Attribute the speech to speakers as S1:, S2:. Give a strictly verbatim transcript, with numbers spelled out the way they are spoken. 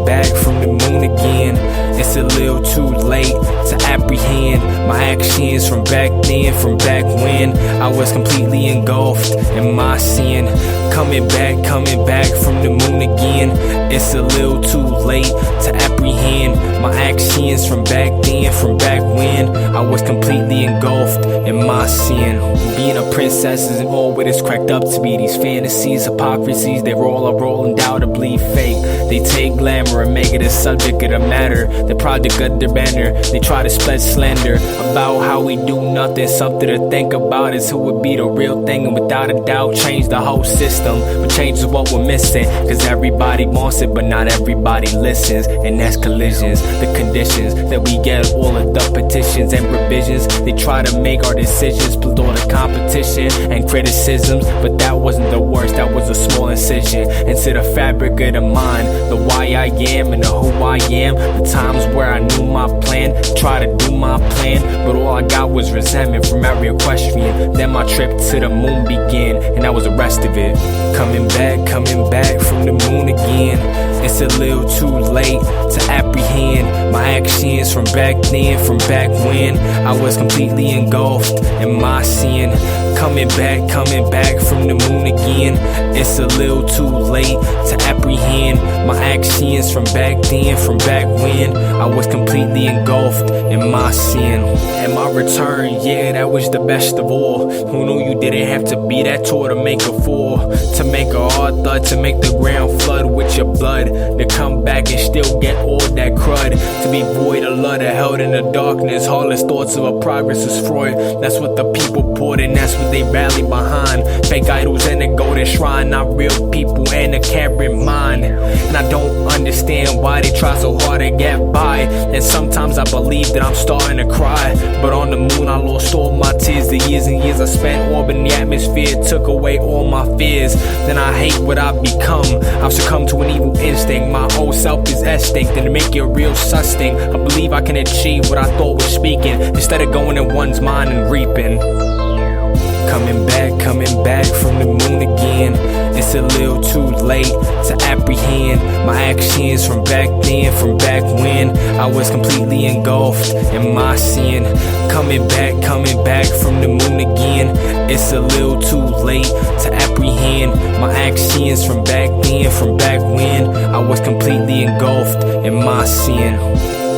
S1: back from the moon again. It's a little too late to apprehend my actions from back then, from back when I was completely engulfed in my sin. Coming back, coming back from the moon again. It's a little too late to apprehend my actions from back then, from back when I was completely engulfed in my sin. Being a princess isn't all what it's cracked up to be. These fantasies, hypocrisies, they're all a roll undoubtedly fake. They take glamour and make it a subject of the matter. The product of their banner, they try to spread slander about how we do nothing. Something to think about is who would be the real thing, and without a doubt change the whole system. But change is what we're missing, cause everybody wants it but not everybody listens. And that's collisions, the conditions that we get, all of the petitions and revisions. They try to make our decisions with all the competition and criticisms, but that wasn't the worst, that was a small incision into the fabric of the mind. The why I am and the who I am. The times where I knew my plan, tried to do my plan, but all I got was resentment from every equestrian. Then my trip to the moon began, and that was the rest of it. Coming back, coming back from the moon again. It's a little too late to apprehend my actions from back then, from back when I was completely engulfed in my sin. Coming back, coming back from the moon again. It's a little too late to apprehend my actions from back then, from back when I was completely engulfed in my sin. And my return, yeah, that was the best of all. Who knew you didn't have to be that tall to make a fall, to make a hard thud, to make the ground flood with your blood, to come back and still get all that crud, to be void of love, held in the darkness. Heartless thoughts of a progress is Freud. That's what the people poured in, that's what they rally behind. Fake idols and a golden shrine, not real people and a carrot mind. And I don't understand why they try so hard to get by. And sometimes I believe that I'm starting to cry, but on the moon I lost all my tears. The years and years I spent orbiting the atmosphere took away all my fears. Then I hate what I've become. I've succumbed to an evil instinct. My whole self is extinct, and to make it real sus thing, I believe I can achieve what I thought was speaking, instead of going in one's mind and reaping. Coming back, coming back from the moon again. It's a little too late to apprehend my actions from back then, from back when I was completely engulfed in my sin. Coming back, coming back from the moon again. It's a little too late to apprehend my actions from back then, from back when I was completely engulfed in my sin.